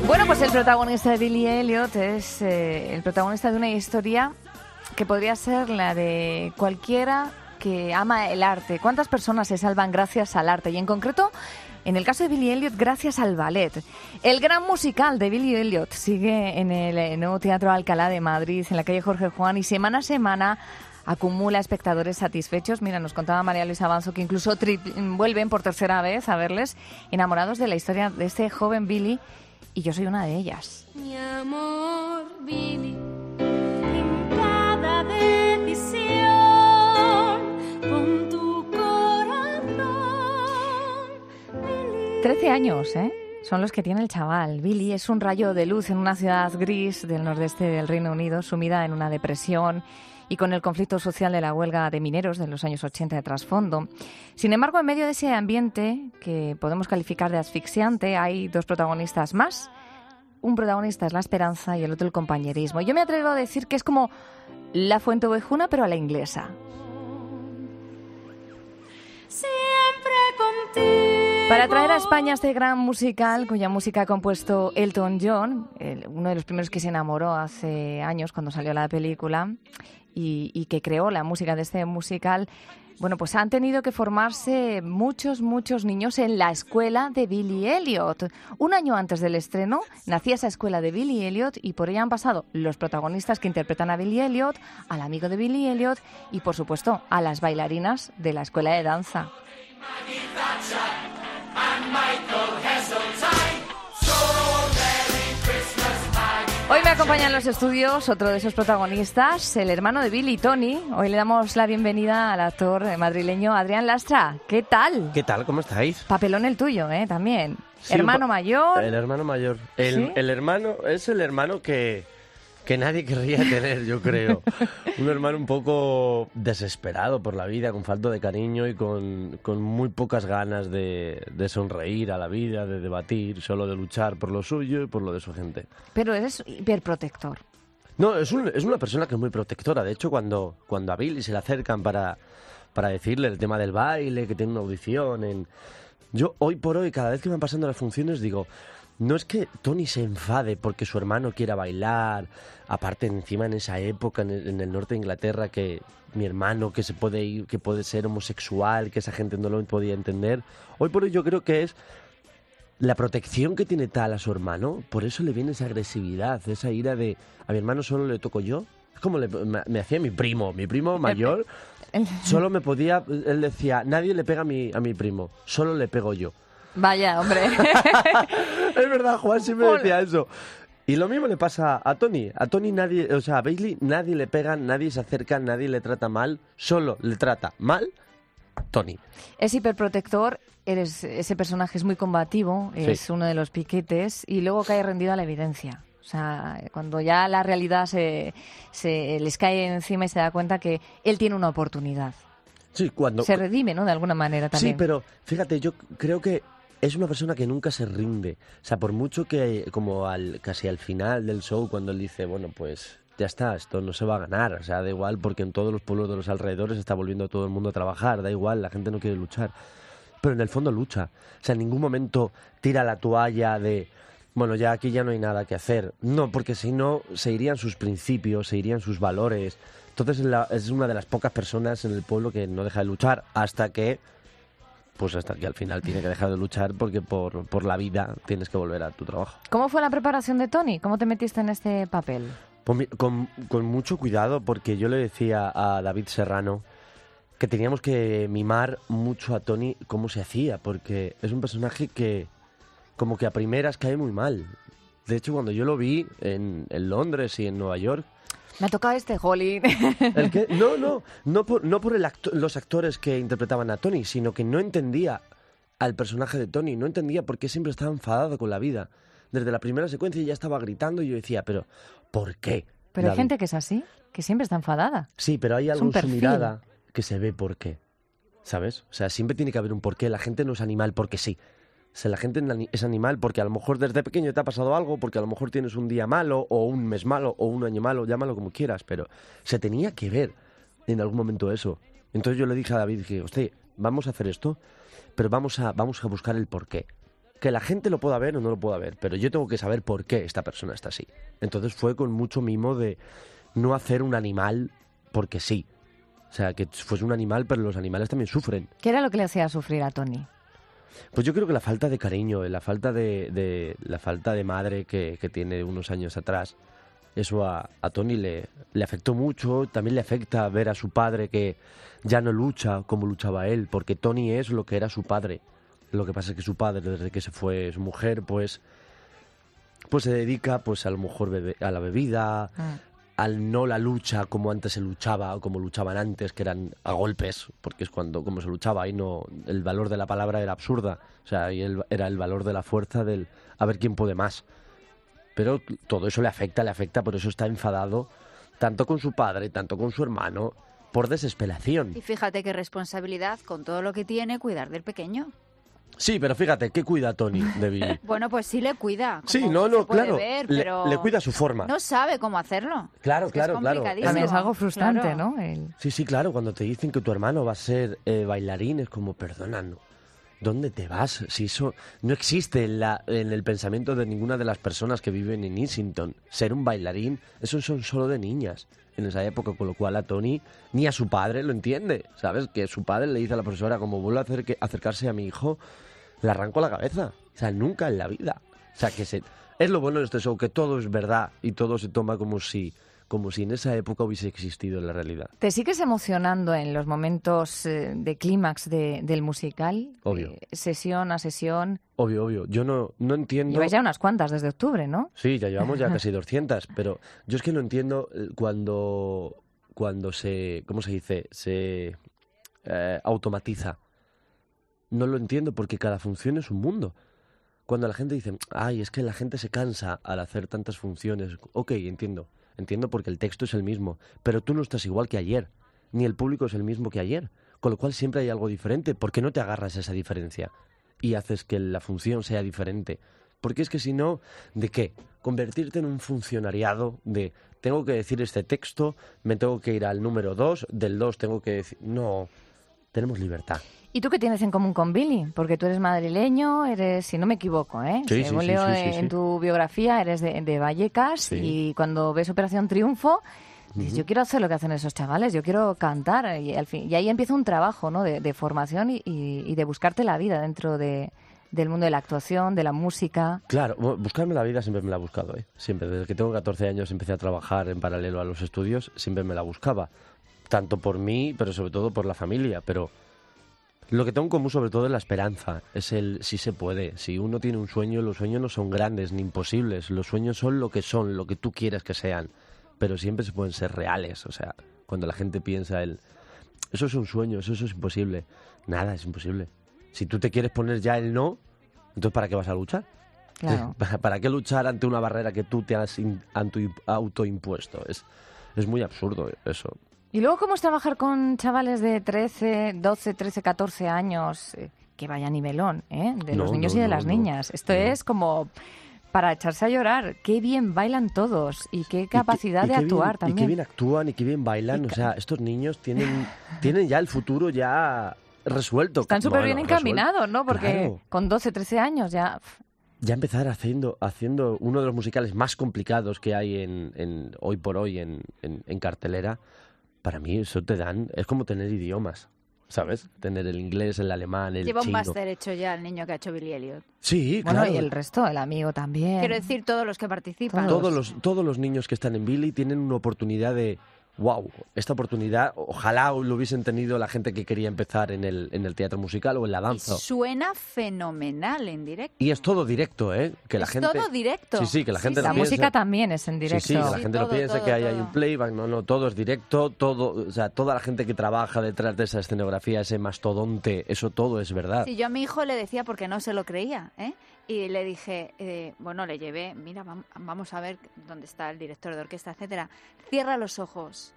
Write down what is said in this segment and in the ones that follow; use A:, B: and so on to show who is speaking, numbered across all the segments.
A: Bueno, pues el protagonista de Billy Elliot es el protagonista de una historia que podría ser la de cualquiera que ama el arte. ¿Cuántas personas se salvan gracias al arte? Y en concreto, en el caso de Billy Elliot, gracias al ballet. El gran musical de Billy Elliot sigue en el nuevo Teatro Alcalá de Madrid, en la calle Jorge Juan, y semana a semana acumula espectadores satisfechos. Mira, nos contaba María Luisa Avanzo que incluso vuelven por tercera vez a verles, enamorados de la historia de este joven Billy, y yo soy una de ellas.
B: Mi amor, Billy, en cada decisión, con tu corazón, Billy.
A: 13 años, ¿eh? Son los que tiene el chaval. Billy es un rayo de luz en una ciudad gris del nordeste del Reino Unido, sumida en una depresión y con el conflicto social de la huelga de mineros de los años 80 de trasfondo. Sin embargo, en medio de ese ambiente, que podemos calificar de asfixiante, hay dos protagonistas más. Un protagonista es la esperanza y el otro el compañerismo. Yo me atrevo a decir que es como La Fuenteovejuna, pero a la inglesa.
B: Siempre contigo.
A: Para traer a España este gran musical, cuya música ha compuesto Elton John, uno de los primeros que se enamoró hace años cuando salió la película, y que creó la música de este musical, bueno, pues han tenido que formarse muchos niños en la escuela de Billy Elliot. Un año antes del estreno nacía esa escuela de Billy Elliot y por ella han pasado los protagonistas que interpretan a Billy Elliot, al amigo de Billy Elliot y, por supuesto, a las bailarinas de la escuela de danza. Hoy me acompaña en los estudios otro de esos protagonistas, el hermano de Billy, Tony. Hoy le damos la bienvenida al actor madrileño Adrián Lastra. ¿Qué tal?
C: ¿Qué tal? ¿Cómo estáis?
A: Papelón el tuyo, también.
C: Sí,
A: hermano mayor.
C: El hermano mayor.
A: ¿Sí?
C: El hermano es el hermano que nadie querría tener, yo creo. Un hermano un poco desesperado por la vida, con falta de cariño y con muy pocas ganas de sonreír a la vida, de debatir, solo de luchar por lo suyo y por lo de su gente.
A: Pero eres hiperprotector.
C: No, es una persona que es muy protectora. De hecho, cuando a Billy se le acercan para decirle el tema del baile, que tiene una audición... Yo, hoy por hoy, cada vez que van pasando las funciones, digo... No es que Tony se enfade porque su hermano quiera bailar, aparte encima en esa época en el norte de Inglaterra, que mi hermano que se puede ir, que puede ser homosexual, que esa gente no lo podía entender. Hoy por hoy yo creo que es la protección que tiene tal a su hermano, por eso le viene esa agresividad, esa ira de a mi hermano solo le toco yo. Es como me hacía mi primo mayor, solo me podía, él decía, nadie le pega a mi primo, solo le pego yo.
A: Vaya, hombre.
C: Es verdad, Juan siempre decía eso. Y lo mismo le pasa a Tony. A Tony nadie, o sea, a Bailey nadie le pega, nadie se acerca, nadie le trata mal, solo le trata mal Tony.
A: Es hiperprotector, ese personaje es muy combativo, es
C: Sí.
A: uno de los piquetes y luego cae rendido a la evidencia. O sea, cuando ya la realidad se les cae encima y se da cuenta que él tiene una oportunidad.
C: Sí, cuando...
A: Se redime, ¿no? De alguna manera también.
C: Sí, pero fíjate, yo creo que es una persona que nunca se rinde. O sea, por mucho que, como casi al final del show, cuando él dice, bueno, pues ya está, esto no se va a ganar. O sea, da igual, porque en todos los pueblos de los alrededores está volviendo todo el mundo a trabajar. Da igual, la gente no quiere luchar. Pero en el fondo lucha. O sea, en ningún momento tira la toalla de, bueno, ya aquí ya no hay nada que hacer. No, porque si no, se irían sus principios, se irían sus valores. Entonces es una de las pocas personas en el pueblo que no deja de luchar hasta que al final tiene que dejar de luchar porque por la vida tienes que volver a tu trabajo.
A: ¿Cómo fue la preparación de Tony? ¿Cómo te metiste en este papel?
C: Con mucho cuidado, porque yo le decía a David Serrano que teníamos que mimar mucho a Tony cómo se hacía, porque es un personaje que como que a primeras cae muy mal. De hecho, cuando yo lo vi en Londres y en Nueva York,
A: Me ha tocado este, jolín.
C: ¿el qué? No por los actores que interpretaban a Tony, sino que no entendía al personaje de Tony, no entendía por qué siempre estaba enfadado con la vida. Desde la primera secuencia ya estaba gritando y yo decía, pero ¿por qué?
A: Pero hay
C: David?
A: gente que es así, que siempre está enfadada.
C: Sí, pero hay algo
A: un
C: en su
A: perfil.
C: mirada que se ve por qué, ¿sabes? O sea, siempre tiene que haber un porqué. La gente no es animal porque sí. O sea, la gente es animal porque a lo mejor desde pequeño te ha pasado algo, porque a lo mejor tienes un día malo, o un mes malo, o un año malo, llámalo como quieras, pero se tenía que ver en algún momento eso. Entonces yo le dije a David, dije, hostia, vamos a hacer esto, pero vamos a buscar el porqué. que la gente lo pueda ver o no lo pueda ver, pero yo tengo que saber por qué esta persona está así. Entonces fue con mucho mimo de no hacer un animal porque sí. O sea, que fuese un animal, pero los animales también sufren.
A: ¿Qué era lo que le hacía sufrir a Tony?
C: Pues yo creo que la falta de cariño, la falta la falta de madre que tiene unos años atrás, eso a Tony le afectó mucho. También le afecta ver a su padre que ya no lucha como luchaba él, porque Tony es lo que era su padre. Lo que pasa es que su padre, desde que se fue su mujer, pues se dedica pues a lo mejor a la bebida, al no la lucha como antes se luchaba, o como luchaban antes, que eran a golpes, porque es como se luchaba, y no, el valor de la palabra era absurda, o sea, y era el valor de la fuerza del a ver quién puede más. Pero todo eso le afecta, por eso está enfadado, tanto con su padre, tanto con su hermano, por desesperación.
D: Y fíjate qué responsabilidad, con todo lo que tiene, cuidar del pequeño.
C: Sí, pero fíjate, ¿qué cuida Tony de Billy?
D: Bueno, pues sí le cuida.
C: Sí,
D: como
C: no,
D: se puede
C: claro,
D: ver, pero
C: le cuida su forma.
D: no sabe cómo hacerlo.
C: Claro,
D: Es que es complicadísimo.
A: También es algo frustrante,
D: Claro.
A: ¿no?
C: Sí, claro, cuando te dicen que tu hermano va a ser bailarín, es como, perdona, no. ¿Dónde te vas? Si eso no existe en el pensamiento de ninguna de las personas que viven en Easington. Ser un bailarín, eso son solo de niñas en esa época, con lo cual a Tony ni a su padre lo entiende, ¿sabes? Que su padre le dice a la profesora, como vuelva a acercarse a mi hijo, le arranco la cabeza. O sea, nunca en la vida. O sea, es lo bueno de este show, que todo es verdad y todo se toma como si en esa época hubiese existido en la realidad.
A: ¿Te sigues emocionando en los momentos de clímax del musical?
C: Obvio.
A: Sesión a sesión.
C: Obvio. Yo no entiendo...
A: Lleváis ya unas cuantas desde octubre, ¿no?
C: Sí, ya llevamos ya casi 200, pero yo es que no entiendo cuando se... ¿Cómo se dice? Se automatiza. No lo entiendo porque cada función es un mundo. Cuando la gente dice, ay, es que la gente se cansa al hacer tantas funciones. Ok, entiendo porque el texto es el mismo, pero tú no estás igual que ayer, ni el público es el mismo que ayer, con lo cual siempre hay algo diferente. ¿Por qué no te agarras a esa diferencia y haces que la función sea diferente? Porque es que si no, ¿de qué? Convertirte en un funcionariado de tengo que decir este texto, me tengo que ir al número 2, del 2 tengo que decir... No, tenemos libertad.
A: ¿Y tú qué tienes en común con Billy? Porque tú eres madrileño, si no me equivoco,
C: Sí,
A: según
C: sí,
A: leo
C: sí.
A: en tu biografía, eres de Vallecas,
C: Sí.
A: y cuando ves Operación Triunfo, dices, yo quiero hacer lo que hacen esos chavales, yo quiero cantar, y ahí empieza un trabajo, ¿no? de formación y de buscarte la vida dentro del mundo de la actuación, de la música.
C: Claro, buscarme la vida siempre me la he buscado, ¿eh? Siempre, desde que tengo 14 años empecé a trabajar en paralelo a los estudios, siempre me la buscaba. Tanto por mí, pero sobre todo por la familia, pero... Lo que tengo en común sobre todo es la esperanza, es el si se puede. Si uno tiene un sueño, los sueños no son grandes ni imposibles, los sueños son, lo que tú quieres que sean, pero siempre se pueden ser reales. O sea, cuando la gente piensa eso es un sueño, eso es imposible. Nada, es imposible. Si tú te quieres poner ya el no, entonces ¿para qué vas a luchar?
A: Claro.
C: ¿Para qué luchar ante una barrera que tú te has autoimpuesto? Es muy absurdo eso.
A: Y luego, ¿cómo es trabajar con chavales de 13, 12, 13, 14 años? Que vaya nivelón, de los niños y de las niñas. Esto es como para echarse a llorar. Qué bien bailan todos y qué capacidad de actuar también.
C: Y qué bien actúan y qué bien bailan. O sea, estos niños tienen ya el futuro ya resuelto.
A: Están súper bien encaminados, ¿no? Porque
C: claro.
A: Con 12, 13 años ya...
C: Ya empezar haciendo uno de los musicales más complicados que hay hoy por hoy en cartelera. Para mí eso es como tener idiomas, ¿sabes? Tener el inglés, el alemán, el
D: Lleva un
C: chino.
D: máster hecho ya el niño que ha hecho Billy Elliot.
C: Sí,
A: Bueno,
C: claro.
A: y el resto, el amigo también.
D: Quiero decir, todos los que participan.
C: Todos los niños que están en Billy tienen una oportunidad de... ¡Wow! Esta oportunidad, ojalá lo hubiesen tenido la gente que quería empezar en el teatro musical o en la danza.
D: Y suena fenomenal en directo.
C: Y es todo directo, ¿eh? Que la
D: Es
C: gente...
D: todo directo.
C: Sí, que la gente
A: La
C: no piense...
A: música también es en directo.
C: Sí, que la
D: Sí,
C: gente no
D: todo,
C: piensa
D: todo,
C: que hay
D: todo.
C: un playback, no, todo es directo, todo, o sea, toda la gente que trabaja detrás de esa escenografía, ese mastodonte, eso todo es verdad.
D: Sí, yo a mi hijo le decía porque no se lo creía, y le dije, le llevé, mira, vamos a ver dónde está el director de orquesta, etcétera. Cierra los ojos,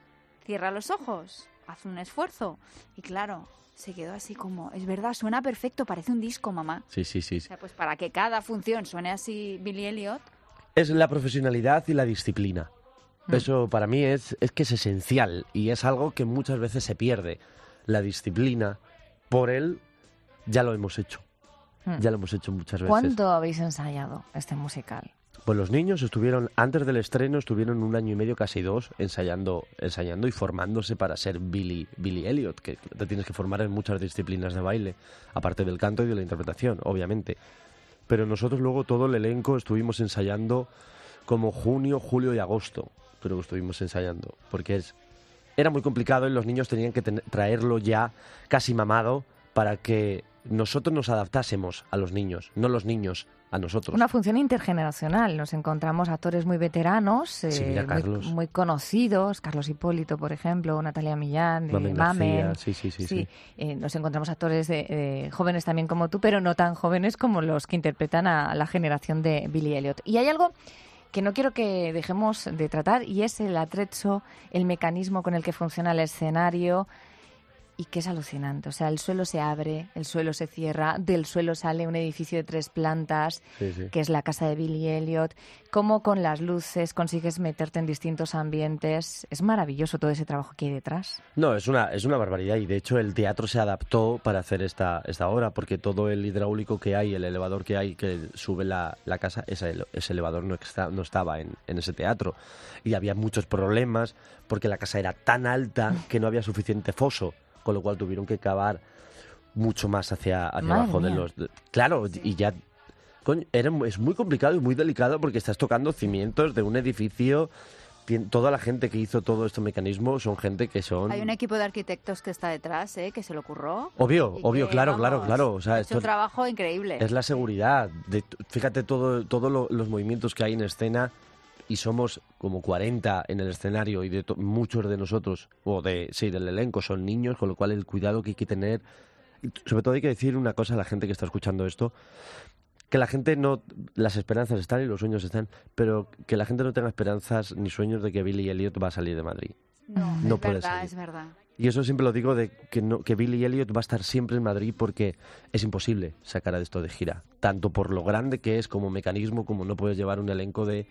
D: haz un esfuerzo. Y claro, se quedó así como, es verdad, suena perfecto, parece un disco, mamá.
C: Sí.
D: O sea, pues para que cada función suene así Billy Elliot.
C: Es la profesionalidad y la disciplina. Eso para mí es que es esencial y es algo que muchas veces se pierde. La disciplina, por él, ya lo hemos hecho. Ya lo hemos hecho muchas veces.
A: ¿Cuánto habéis ensayado este musical?
C: Pues los niños estuvieron, antes del estreno, estuvieron 1 año y medio, casi 2, ensayando y formándose para ser Billy Elliot, que te tienes que formar en muchas disciplinas de baile, aparte del canto y de la interpretación, obviamente. Pero nosotros luego todo el elenco estuvimos ensayando como junio, julio y agosto, creo que estuvimos ensayando, porque era muy complicado y los niños tenían que traerlo ya casi mamado para que nosotros nos adaptásemos a los niños, no los niños a nosotros.
A: Una función intergeneracional. Nos encontramos actores muy veteranos,
C: Sí, mira, Carlos.
A: muy conocidos, Carlos Hipólito, por ejemplo, Natalia Millán,
C: Mamen
A: Mamen.
C: García, sí.
A: Nos encontramos actores jóvenes también como tú, pero no tan jóvenes como los que interpretan a la generación de Billy Elliot. Y hay algo que no quiero que dejemos de tratar, y es el atrezzo, el mecanismo con el que funciona el escenario, y que es alucinante. O sea, el suelo se abre, el suelo se cierra, del suelo sale un edificio de 3 plantas, que es la casa de Billy Elliot. Cómo con las luces consigues meterte en distintos ambientes. Es maravilloso todo ese trabajo que hay detrás.
C: No, es una barbaridad, y de hecho el teatro se adaptó para hacer esta obra, porque todo el hidráulico que hay, el elevador que hay que sube la casa, ese elevador no estaba en ese teatro, y había muchos problemas porque la casa era tan alta que no había suficiente foso, con lo cual tuvieron que cavar mucho más hacia abajo de los... Claro, y ya... es muy complicado y muy delicado porque estás tocando cimientos de un edificio. Toda la gente que hizo todo este mecanismo son gente que son...
D: Hay un equipo de arquitectos que está detrás, que se lo ocurrió.
C: Obvio,
D: Que,
C: claro. O sea,
D: es un trabajo increíble.
C: Es la seguridad. Fíjate todos los movimientos que hay en escena, y somos como 40 en el escenario, y muchos de nosotros, del elenco, son niños, con lo cual el cuidado que hay que tener. Sobre todo hay que decir una cosa a la gente que está escuchando esto, que la gente no... Las esperanzas están y los sueños están, pero que la gente no tenga esperanzas ni sueños de que Billy Elliot va a salir de Madrid. No puede salir.
D: Es verdad.
C: Y eso siempre lo digo, de que Billy Elliot va a estar siempre en Madrid, porque es imposible sacar a esto de gira. Tanto por lo grande que es como mecanismo, como no puedes llevar un elenco de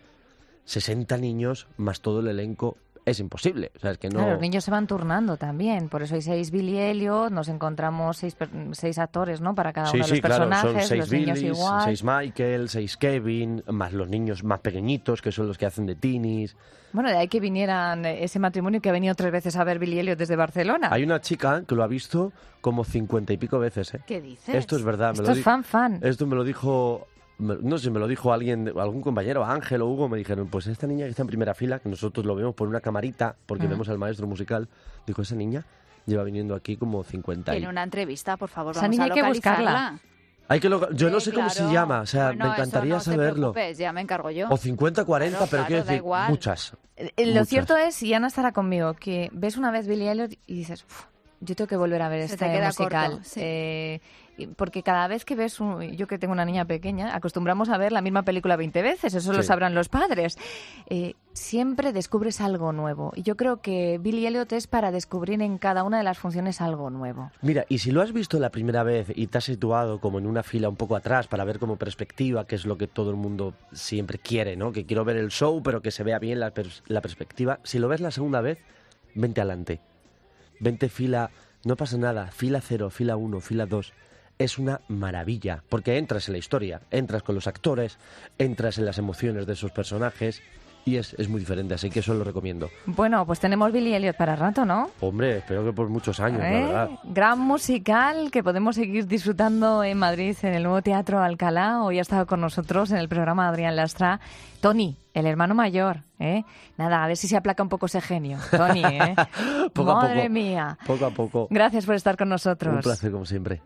C: 60 niños más todo el elenco. Es imposible. O sea, es que no...
A: Claro, los niños se van turnando también. Por eso hay 6 Billy Elliot, nos encontramos 6 actores, ¿no? Para cada uno de los personajes.
C: Claro, son 6
A: los niños
C: Billys,
A: igual.
C: 6 Michael, 6 Kevin, más los niños más pequeñitos, que son los que hacen de teenies.
A: Bueno, de ahí que vinieran ese matrimonio que ha venido 3 veces a ver Billy Elliot desde Barcelona.
C: Hay una chica que lo ha visto como 50 y pico veces, ¿eh?
D: ¿Qué dices?
C: Esto es verdad.
A: Esto es fan.
C: Esto me lo dijo... No sé, me lo dijo algún compañero, Ángel o Hugo, me dijeron, pues esta niña que está en primera fila, que nosotros lo vemos por una camarita, porque vemos al maestro musical, dijo, esa niña lleva viniendo aquí como 50
D: Tiene una entrevista, por favor,
A: Esa
D: vamos
A: niña
D: a
A: hay que
D: localizarla.
A: buscarla.
C: Yo no sé cómo se llama, o sea,
D: Bueno,
C: me encantaría
D: eso no
C: saberlo.
D: Te preocupes, ya me encargo yo.
C: O 50, 40,
D: Claro,
C: pero quiero
D: da
C: decir,
D: igual.
C: muchas.
A: Lo
C: Muchas.
A: cierto es, y Ana estará conmigo, que ves una vez Billy Elliot y dices, yo tengo que volver a ver
D: Se te
A: este
D: queda
A: musical.
D: corto, sí.
A: Porque cada vez que ves, yo que tengo una niña pequeña, acostumbramos a ver la misma película 20 veces, eso lo
C: Sí.
A: sabrán los padres. Siempre descubres algo nuevo. Y yo creo que Billy Elliot es para descubrir en cada una de las funciones algo nuevo.
C: Mira, y si lo has visto la primera vez y te has situado como en una fila un poco atrás para ver como perspectiva, que es lo que todo el mundo siempre quiere, ¿no? Que quiero ver el show, pero que se vea bien la perspectiva. Si lo ves la segunda vez, vente adelante. Vente fila, no pasa nada, fila 0, fila 1, fila 2. Es una maravilla, porque entras en la historia, entras con los actores, entras en las emociones de esos personajes, y es muy diferente, así que eso lo recomiendo.
A: Bueno, pues tenemos Billy Elliot para rato, ¿no?
C: Hombre, espero que por muchos años, la verdad.
A: Gran musical que podemos seguir disfrutando en Madrid, en el nuevo Teatro Alcalá. Hoy ha estado con nosotros en el programa Adrián Lastra. Tony, el hermano mayor, ¿eh? Nada, a ver si se aplaca un poco ese genio. Tony, ¿eh?
C: Poco a
A: Madre
C: poco.
A: mía.
C: Poco a poco.
A: Gracias por estar con nosotros.
C: Un placer, como siempre.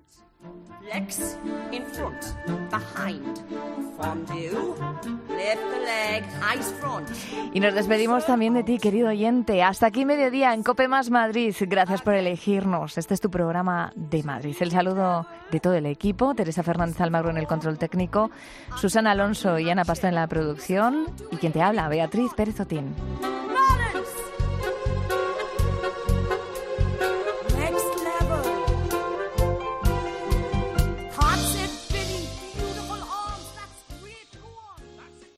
E: Legs in front, behind, fondue, lift the leg, eyes front.
A: Y nos despedimos también de ti, querido oyente. Hasta aquí mediodía en COPE Más Madrid. Gracias por elegirnos. Este es tu programa de Madrid. El saludo de todo el equipo. Teresa Fernández Almagro en el control técnico, Susana Alonso y Ana Pastor en la producción. Y quien te habla, Beatriz Pérez Otín.